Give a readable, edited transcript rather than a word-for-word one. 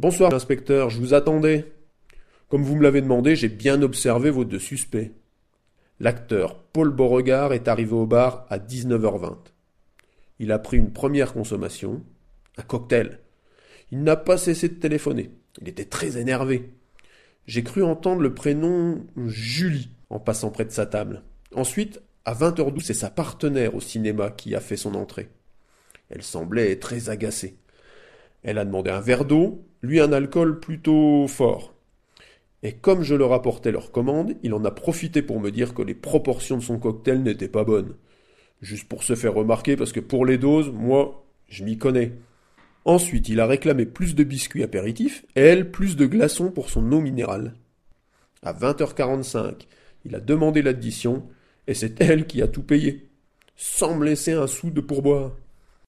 Bonsoir, inspecteur, je vous attendais. Comme vous me l'avez demandé, j'ai bien observé vos deux suspects. L'acteur Paul Beauregard est arrivé au bar à 19h20. Il a pris une première consommation, un cocktail. Il n'a pas cessé de téléphoner. Il était très énervé. J'ai cru entendre le prénom Julie en passant près de sa table. Ensuite, à 20h12, c'est sa partenaire au cinéma qui a fait son entrée. Elle semblait très agacée. Elle a demandé un verre d'eau, lui un alcool plutôt fort. Et comme je leur apportais leur commande, il en a profité pour me dire que les proportions de son cocktail n'étaient pas bonnes. Juste pour se faire remarquer, parce que pour les doses, moi, je m'y connais. Ensuite, il a réclamé plus de biscuits apéritifs, et elle, plus de glaçons pour son eau minérale. À 20h45, il a demandé l'addition, et c'est elle qui a tout payé, sans me laisser un sou de pourboire.